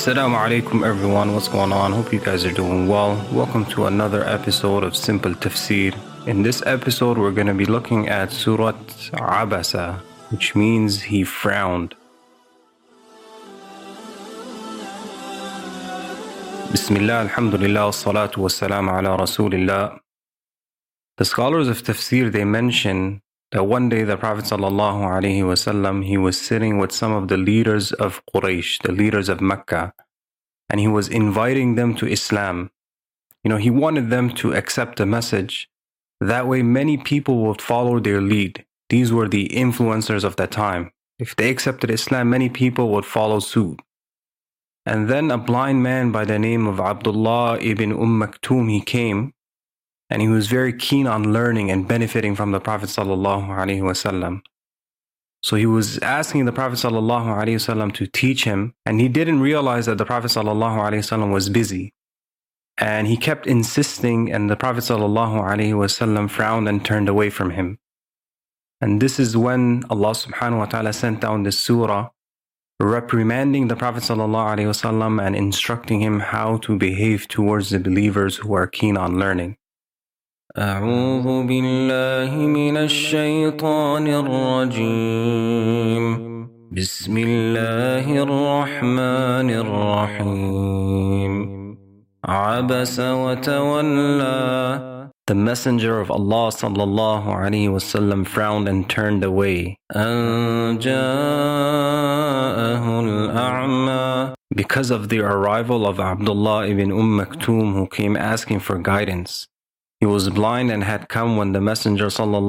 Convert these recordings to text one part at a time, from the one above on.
Assalamu alaikum everyone, what's going on? Hope you guys are doing well. Welcome to another episode of Simple Tafsir. In this episode we're going to be looking at Surat Abasa, which means he frowned. Bismillah, alhamdulillah, salatu wassalam ala rasulillah. The scholars of Tafsir, they mention that one day the Prophet ﷺ, he was sitting with some of the leaders of Quraysh, the leaders of Mecca, and he was inviting them to Islam. He wanted them to accept the message. That way many people would follow their lead. These were the influencers of that time. If they accepted Islam, many people would follow suit. And then a blind man by the name of Abdullah ibn Maktoum, he came, and he was very keen on learning and benefiting from the Prophet ﷺ. So he was asking the Prophet ﷺ to teach him, and he didn't realize that the Prophet ﷺ was busy. And he kept insisting, and the Prophet ﷺ frowned and turned away from him. And this is when Allah subhanahu wa ta'ala sent down this surah, reprimanding the Prophet ﷺ and instructing him how to behave towards the believers who are keen on learning. أعوذ بالله من الشيطان الرجيم بسم الله الرحمن الرحيم عبس وتولى. The Messenger of Allah sallallahu alaihi wasallam frowned and turned away. أن جاءه الأعمى. Because of the arrival of Abdullah ibn Maktoum, who came asking for guidance. He was blind and had come when the Messenger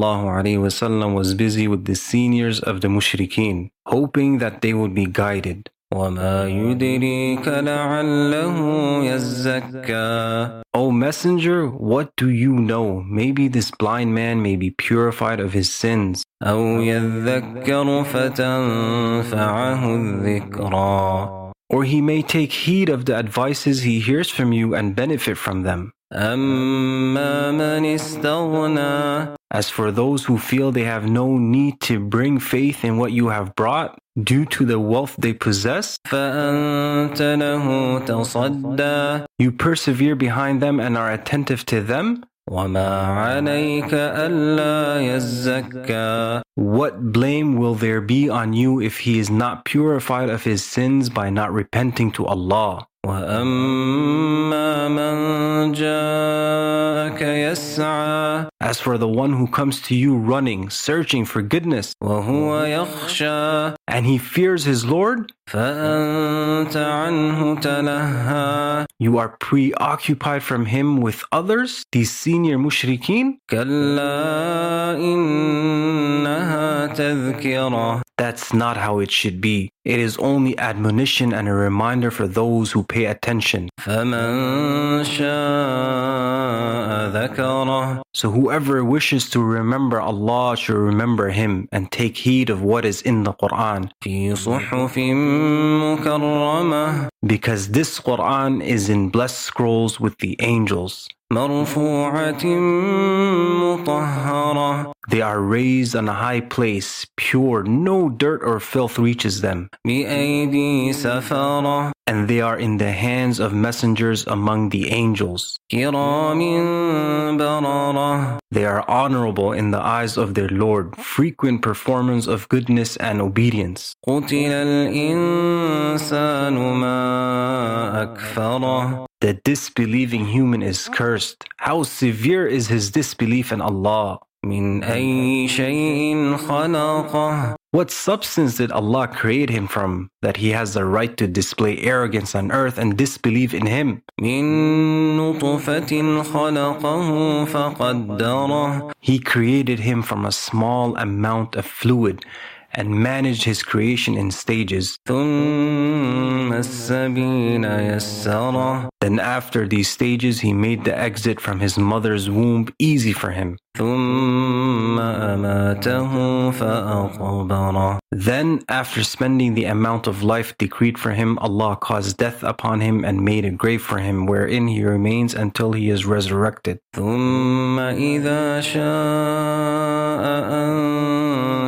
ﷺ was busy with the seniors of the mushrikeen, hoping that they would be guided. وَمَا يُدْرِيكَ لَعَلَّهُ يَزَّكَّى. O Messenger, what do you know? Maybe this blind man may be purified of his sins. أَوْ يَذَّكَّرُ فَتَنْفَعَهُ الذِّكْرَى. Or he may take heed of the advices he hears from you and benefit from them. أَمَّا مَنِ اسْتَغْنَى. As for those who feel they have no need to bring faith in what you have brought due to the wealth they possess, فَأَنْتَ لَهُ تَصَدَّى. You persevere behind them and are attentive to them. وَمَا عَلَيْكَ أَلَّا يَزَّكَّى. What blame will there be on you if he is not purified of his sins by not repenting to Allah? وَأَمَّا مَنْ جَاءَكَ يَسْعَى. As for the one who comes to you running, searching for goodness, وَهُوَ يَخْشَى. and he fears his Lord, فَأَنْتَ عَنْهُ تَلَهَّى. You are preoccupied from him with others, these senior mushrikeen. كَلَّا إِنَّهَا تَذْكِرَةٌ. That's not how it should be. It is only admonition and a reminder for those who pay attention. فَمَنْ شَاءَ ذَكَرَهُ. So whoever wishes to remember Allah should remember him and take heed of what is in the Quran. فِي صُحُفٍ مُكَرَّمَةٍ. Because this Quran is in blessed scrolls with the angels. مَرْفُوعَةٍ مُطَهَّرَةٍ. They are raised on a high place, pure, no dirt or filth reaches them. بِأَيْدِي سَفَرَةٍ. And they are in the hands of messengers among the angels. كِرَامٍ بَرَرَةٍ. They are honorable in the eyes of their Lord, frequent performers of goodness and obedience. قُتِلَ الْإِنسَانُ مَا أَكْفَرَهُ. The disbelieving human is cursed. How severe is his disbelief in Allah. مِنْ أَيِّ شَيْءٍ خَلَقَهُ. What substance did Allah create him from, that he has the right to display arrogance on earth and disbelieve in him? مِنْ نُطْفَةٍ خَلَقَهُ فَقَدَّرَهُ. He created him from a small amount of fluid and managed his creation in stages. ثُمَّ السَّبِيلَ يَسَّرَهُ. Then after these stages, he made the exit from his mother's womb easy for him. ثُمَّ أَمَاتَهُ فَأَقْبَرَهُ. Then, after spending the amount of life decreed for him, Allah caused death upon him and made a grave for him, wherein he remains until he is resurrected. ثُمَّ إِذَا شَاءَ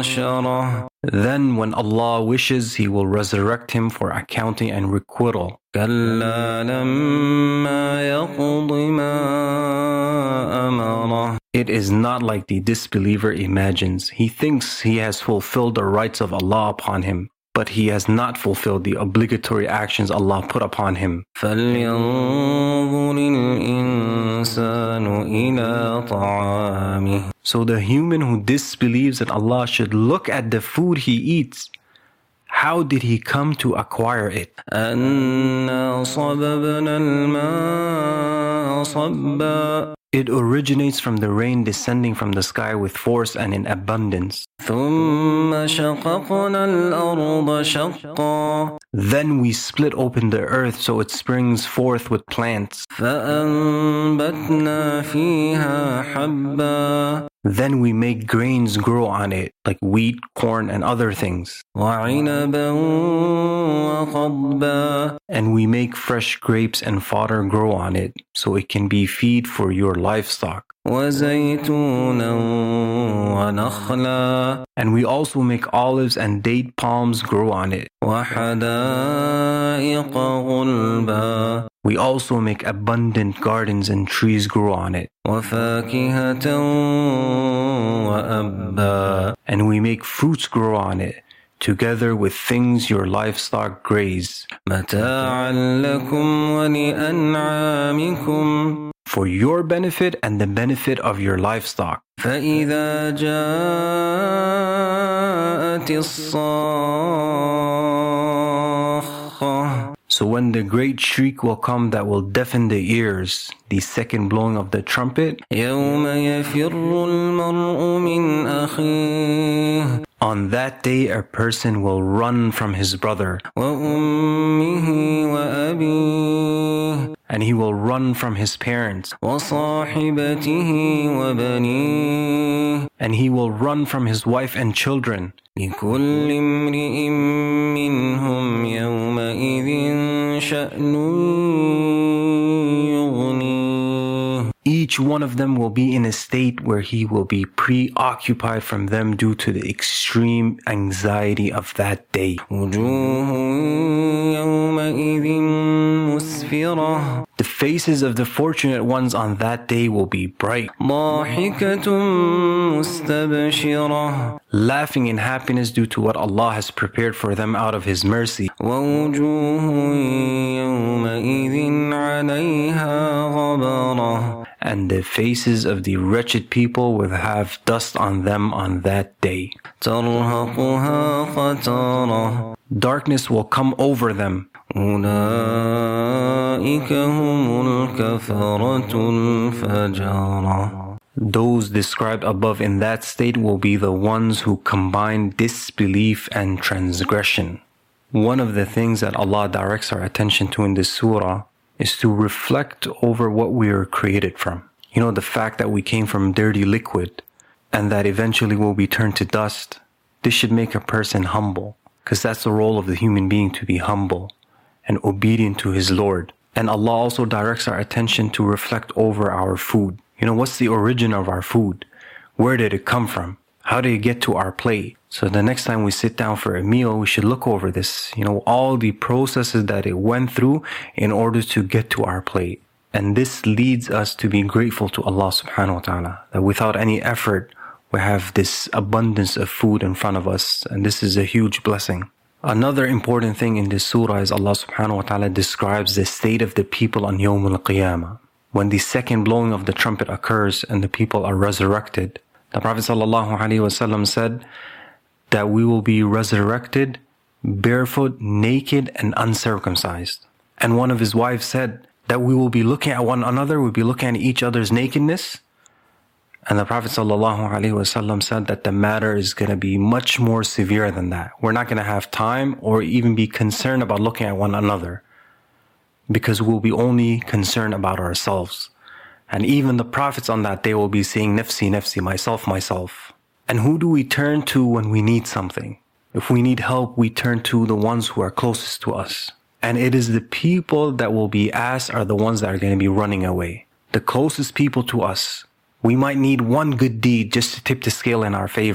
وَأَنشَرَهُ. Then when Allah wishes, He will resurrect him for accounting and requital. كَلَّا لَمَّا يَقْضِ مَا أَمَرَهُ. It is not like the disbeliever imagines. He thinks he has fulfilled the rights of Allah upon him, but he has not fulfilled the obligatory actions Allah put upon him. فَلْيَنظُرِ الْإِنسَانُ إِلَى طَعَامِهِ. So the human who disbelieves in Allah should look at the food he eats. How did he come to acquire it? أَنَّا صَبَبْنَا الْمَاءَ صَبًّا. It originates from the rain descending from the sky with force and in abundance. ثُمَّ شَقَقْنَا الْأَرْضَ شَقًّا. Then we split open the earth so it springs forth with plants. فَأَنبَتْنَا فِيهَا حَبًّا. Then we make grains grow on it, like wheat, corn, and other things. وَعِنَبًا وَقَضْبًا. And we make fresh grapes and fodder grow on it, so it can be feed for your livestock. وَزَيْتُونًا وَنَخْلًا. And we also make olives and date palms grow on it. وَحَدَائِقَ غُلْبًا. We also make abundant gardens and trees grow on it. وَفَاكِهَةً وَأَبًّا. And we make fruits grow on it, together with things your livestock graze. مَتَاعًا لَكُمْ وَلِأَنْعَامِكُمْ. For your benefit and the benefit of your livestock. فَإِذَا جَاءَتِ الصَّاخَّةُ. So when the great shriek will come that will deafen the ears, the second blowing of the trumpet, يَوْمَ يَفِرُّ الْمَرْءُ مِنْ أَخِيهِ. on that day a person will run from his brother, وَأُمِّهِ وَأَبِيهِ. and he will run from his parents, وَصَاحِبَتِهِ وَبَنِيهِ. and he will run from his wife and children. لِكُلِّ امْرِئٍ مِّنْهُمْ يَوْمَئِذٍ شَأْنٌ يُغْنِيهِ. Each one of them will be in a state where he will be preoccupied from them due to the extreme anxiety of that day. وُجُوهٌ يَوْمَئِذٍ مُسْفِرَةٌ. The faces of the fortunate ones on that day will be bright, ضَاحِكَةٌ مُسْتَبْشِرَةٌ. laughing in happiness due to what Allah has prepared for them out of His mercy. وَوُجُوهٌ يَوْمَئِذٍ عَلَيْهَا غَبَرَةٌ. And the faces of the wretched people will have dust on them on that day. تَرْهَقُهَا قَتَرَةٌ. Darkness will come over them. أُولَئِكَ هُمُ الْكَفَرَةُ الْفَجَرَةُ. Those described above in that state will be the ones who combine disbelief and transgression. One of the things that Allah directs our attention to in this surah is to reflect over what we are created from. You know, the fact that we came from dirty liquid and that eventually will be turned to dust. This should make a person humble, because that's the role of the human being, to be humble and obedient to his Lord. And Allah also directs our attention to reflect over our food. You know, what's the origin of our food? Where did it come from? How did it get to our plate? So the next time we sit down for a meal, we should look over this, you know, all the processes that it went through in order to get to our plate. And this leads us to be grateful to Allah subhanahu wa ta'ala, that without any effort, we have this abundance of food in front of us. And this is a huge blessing. Another important thing in this surah is Allah subhanahu wa ta'ala describes the state of the people on Yawm al-Qiyamah. When the second blowing of the trumpet occurs and the people are resurrected, the Prophet ﷺ said that we will be resurrected barefoot, naked, and uncircumcised. And one of his wives said that we will be looking at one another, we'll be looking at each other's nakedness. And the Prophet ﷺ said that the matter is going to be much more severe than that. We're not going to have time or even be concerned about looking at one another, because we'll be only concerned about ourselves. And even the prophets on that day will be saying, nafsi, nafsi, myself, myself. And who do we turn to when we need something? If we need help, we turn to the ones who are closest to us. And it is the people that will be asked are the ones that are going to be running away. The closest people to us. We might need one good deed just to tip the scale in our favor.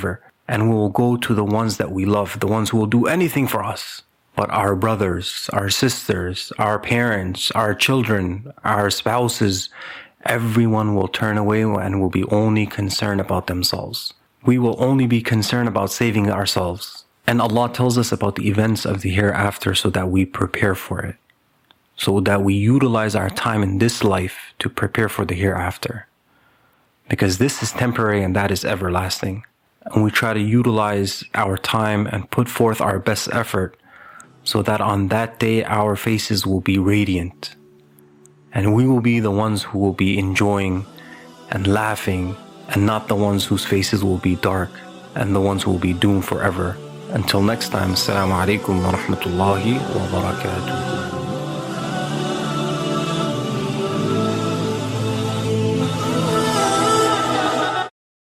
And we will go to the ones that we love, the ones who will do anything for us. But our brothers, our sisters, our parents, our children, our spouses, everyone will turn away and will be only concerned about themselves. We will only be concerned about saving ourselves. And Allah tells us about the events of the hereafter so that we prepare for it. So that we utilize our time in this life to prepare for the hereafter. Because this is temporary and that is everlasting. And we try to utilize our time and put forth our best effort so that on that day our faces will be radiant. And we will be the ones who will be enjoying and laughing, and not the ones whose faces will be dark and the ones who will be doomed forever. Until next time, Assalamu alaikum wa rahmatullahi wa barakatuh.